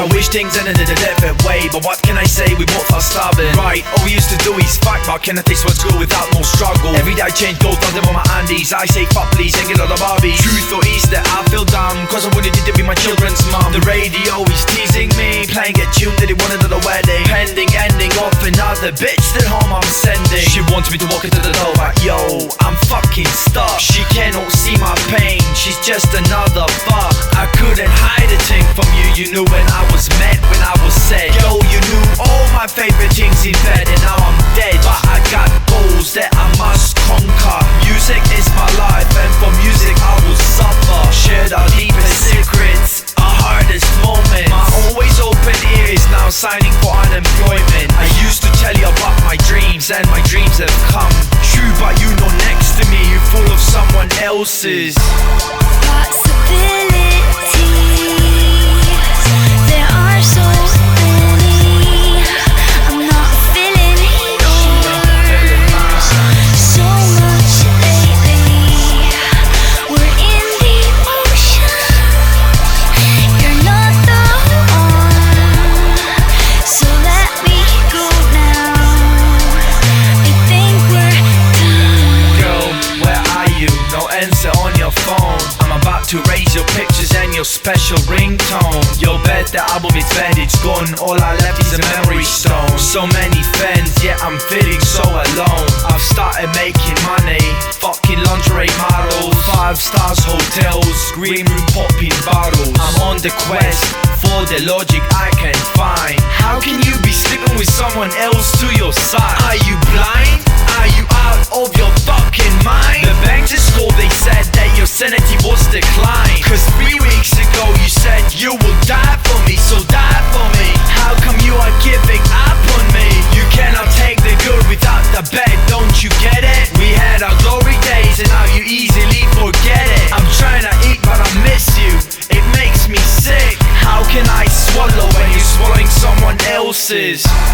I wish things ended in a different way, but what can I say, we both are starving. Right, all we used to do is fight, but can I taste what's good without no struggle? Every day I change gold, done them on my Andes. I say fuck please, and get all the Barbies. Truth or is that I feel dumb, cause I wanted it to be my children's mum. The radio is teasing me, playing a tune that he wanted at a wedding. Pending ending off another bitch that home I'm sending. She wants me to walk into the door, but yo, I'm fucking stuck. She cannot see my pain, she's just another fuck. I couldn't hide a thing from you, you knew when I was met, when I was said. Yo, you knew all my favorite things in bed, and now I'm dead. But I got goals that I must conquer. Music is my life, and for music I will suffer. Shared our deepest secrets, our hardest moment. My always open ear is now signing for unemployment. I used to tell you about my dreams, and my dreams have come true. But you know next to me, you're full of someone else's possibilities. There are so many. I'm not feeling yours so much lately. We're in the ocean. You're not the one, so let me go now. I think we're done. Girl, where are you? No answer on your phone. I'm about to raise your pictures and your special ringtone. Your bed, the album is bad, it's gone. All I left is a memory stone. So many fans, yet I'm feeling so alone. I've started making money, fucking lingerie models, 5 stars hotels, green room popping bottles. I'm on the quest for the logic I can find. How can you be sleeping with someone else to your side? Are you blind? Are you out of your fucking mind? The bank just called, they said that your sanity was declined. Cause 3 weeks ago you said you will die for me, so die for me. How come you are giving up on me? You cannot take the good without the bad, don't you get it? We had our glory days and now you easily forget it. I'm trying to eat but I miss you, it makes me sick. How can I swallow when you're swallowing someone else's?